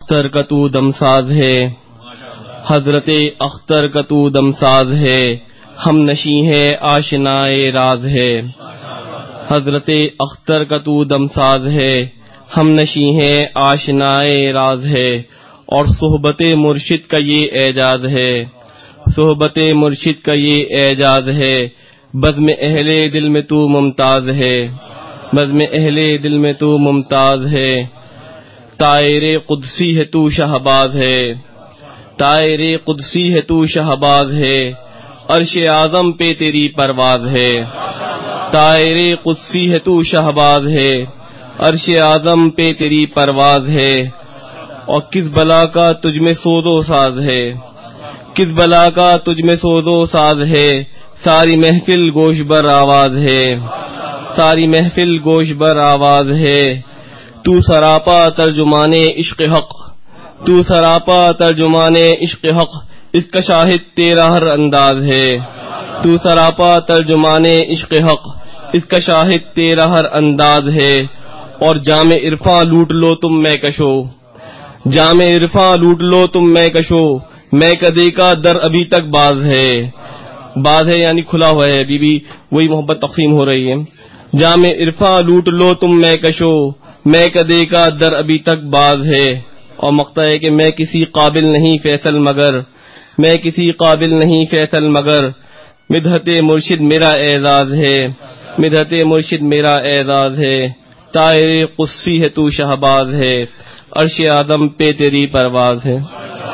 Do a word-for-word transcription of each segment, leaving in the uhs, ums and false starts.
اختر کا تو دم ساز ہے، حضرت اختر کا تو دم ساز ہے، ہم نشیں ہے آشنائے راز ہے۔ حضرت اختر کا تو دم ساز ہے، ہم نشیں ہے آشنائے راز ہے، اور صحبت مرشد کا یہ اعجاز ہے، صحبت مرشد کا یہ اعجاز ہے، بزم اہل دل میں تو ممتاز ہے، بزم اہل دل میں تو ممتاز ہے، طائر قدسی ہے تو شہباز ہے، طائر قدسی ہے تو شہباز ہے، عرش اعظم پہ تیری پرواز ہے، طائر قدسی ہے تو شہباز ہے، عرش اعظم پہ تیری پرواز ہے، اور کس بلا کا تجھ میں سوز و ساز ہے، کس بلا کا تجھ میں سوز و ساز ہے، ساری محفل گوش بر آواز ہے، ساری محفل گوش بر آواز ہے، تو سراپا ترجمان عشق حق، تو سراپا ترجمان عشق حق، اس کا شاہد تیرا ہر انداز ہے، تو سراپا ترجمان عشق حق، اس کا شاہد تیرا ہر انداز ہے، اور جام عرفاں لوٹ لو تم میں کشو، جام عرفاں لوٹ لو تم میں کشو، میں کدے کا در ابھی تک باز ہے، باز ہے یعنی کھلا ہوا ہے، ابھی بھی وہی محبت تقسیم ہو رہی ہے، جام عرفاں لوٹ لو تم میں کشو، میں کدے کا در ابھی تک باز ہے، اور مقطع ہے کہ میں کسی قابل نہیں فیصل مگر، میں کسی قابل نہیں فیصل مگر، مدحت مرشد میرا اعزاز ہے، مدحت مرشد میرا اعزاز ہے، طائر قدسی ہے تو شہباز ہے، عرش آدم پہ تیری پرواز ہے۔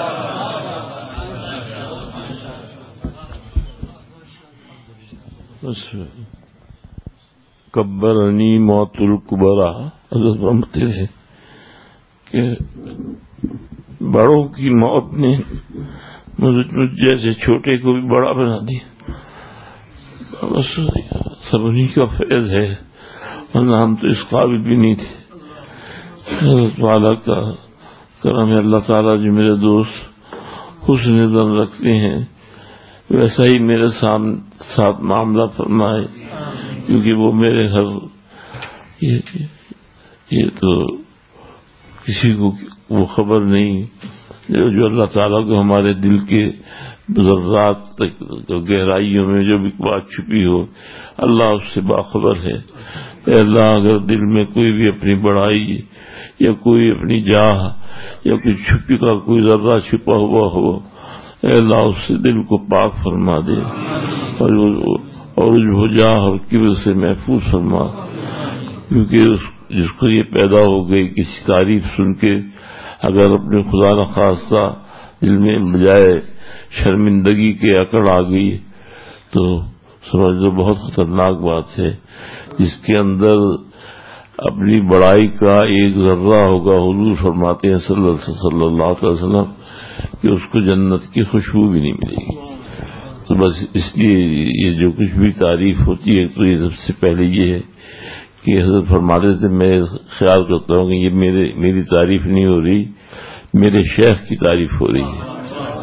کبرنی موت الکبرا، حضرت فرماتے ہیں کہ بڑوں کی موت نے مجھ جیسے چھوٹے کو بھی بڑا بنا دیا، بس سب انہیں کا فیض ہے، ورنہ ہم تو اس قابل بھی نہیں تھے۔ حضرت والا کا کرم ہے، اللہ تعالیٰ جو میرے دوست حسن ظن رکھتے ہیں ویسا ہی میرے ساتھ معاملہ فرمائے، کیونکہ وہ میرے ہر یہ, یہ تو کسی کو وہ خبر نہیں جو اللہ تعالیٰ کو ہمارے دل کے ذرات تک گہرائیوں میں جو بھی بات چھپی ہو، اللہ اس سے باخبر ہے۔ اے اللہ، اگر دل میں کوئی بھی اپنی بڑائی یا کوئی اپنی جاہ یا کوئی چھپی کا کوئی ذرہ چھپا ہوا ہو، اے اللہ اس سے دل کو پاک فرما دے، اور اور جو جاہ اور کبر سے محفوظ فرما، کیونکہ اس جس کو یہ پیدا ہو گئی کسی تعریف سن کے اگر اپنے خدا نخواستہ دل میں بجائے شرمندگی کے اکڑ آ گئی تو سمجھ لو بہت خطرناک بات ہے۔ جس کے اندر اپنی بڑائی کا ایک ذرہ ہوگا، حضور فرماتے ہیں صلی اللہ علیہ وسلم کہ اس کو جنت کی خوشبو بھی نہیں ملے گی۔ تو بس اس لیے یہ جو کچھ بھی تعریف ہوتی ہے تو یہ سب سے پہلے یہ ہے کہ حضرت فرماتے تھے میں خیال کرتا ہوں کہ یہ میرے میری تعریف نہیں ہو رہی، میرے شیخ کی تعریف ہو رہی ہے۔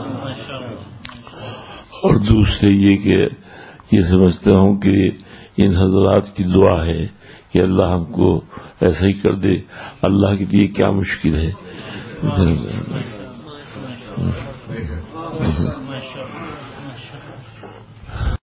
اور دوسرے یہ کہ یہ سمجھتا ہوں کہ ان حضرات کی دعا ہے کہ اللہ ہم کو ایسا ہی کر دے، اللہ کے لیے کیا مشکل ہے۔